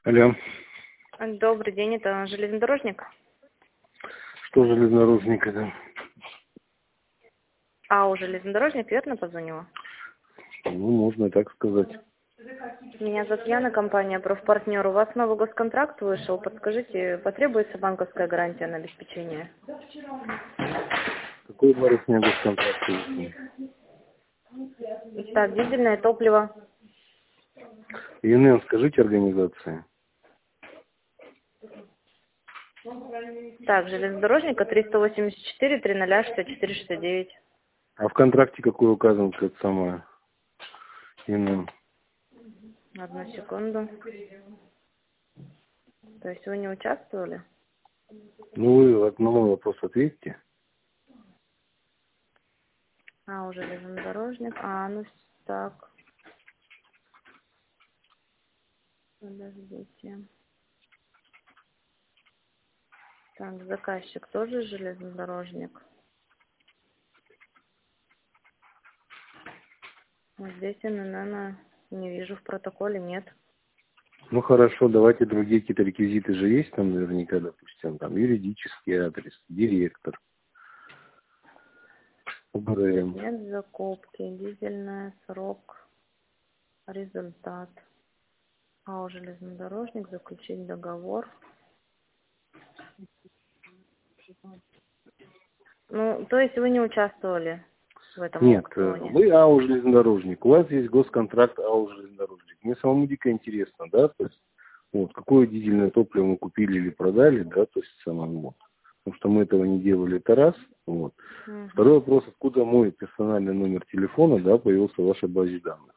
Алло. Добрый день, это железнодорожник? Что железнодорожник это? А, у железнодорожник, верно, позвонила? Ну, можно и так сказать. Меня зовут Яна, компания «Профпартнер». У вас новый госконтракт вышел. Подскажите, потребуется банковская гарантия на обеспечение? Какой барышня госконтракт вышел? Так, дизельное топливо. ИНН, скажите организации. Так, железнодорожника 384 300 64 69. А в контракте какой указан, как самое? ИНН. Одну секунду. То есть вы не участвовали? Ну, вы на мой вопрос ответьте. А, у железнодорожник. А, ну так. Подождите. Так, заказчик тоже железнодорожник. Вот здесь я, наверное, не вижу в протоколе, нет. Ну, хорошо, давайте другие какие-то реквизиты же есть там наверняка, допустим, там юридический адрес, директор, УБРМ. Нет закупки, дизельная, срок, результат. А у железнодорожник, заключить договор. Ну, то есть вы не участвовали в этом Нет, аукционе? вы АО «Железнодорожник», у вас есть госконтракт АО «Железнодорожник». Мне самому дико интересно, да, то есть, вот, какое дизельное топливо мы купили или продали, да, то есть, самому, вот. Потому что мы этого не делали, это раз, вот. Угу. Второй вопрос, откуда мой персональный номер телефона, да, появился в вашей базе данных.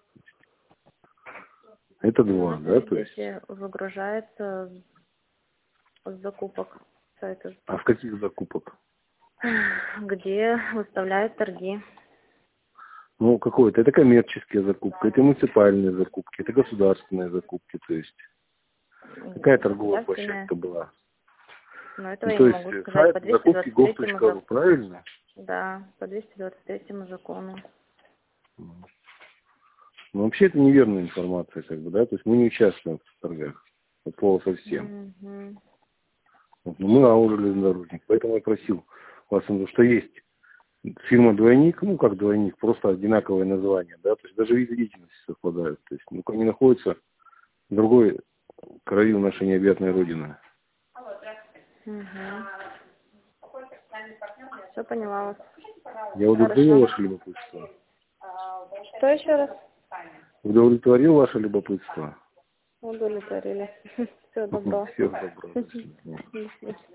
Это два, Ну, да, это то есть. здесь выгружается с закупок сайта, А в каких закупок? где выставляют торги. Ну, какое-то, это коммерческие закупки, это муниципальные закупки, это государственные закупки, то есть. Какая торговая Государственная. площадка была? Но этого Ну, я то не есть могу сказать. сайт По закупки 223 gov.ru, правильно? Да, по 223 закону. Ну, вообще это неверная информация, как бы, да, то есть мы не участвуем в торгах, от слова совсем. Угу. Вот, но мы АО «Железнодорожник», поэтому я просил вас, что есть фирма «Двойник», ну, как «Двойник», просто одинаковое название, да, то есть даже виды деятельности совпадают, то есть, ну, они находятся в другой краю нашей необъятной Родины. Угу. Все поняла вас. Я удовлетворил Хорошо. ваше любопытство? Что еще раз? Удовлетворил ваше любопытство? Удовлетворили. Всего доброго. Всего доброго. До свидания. До свидания.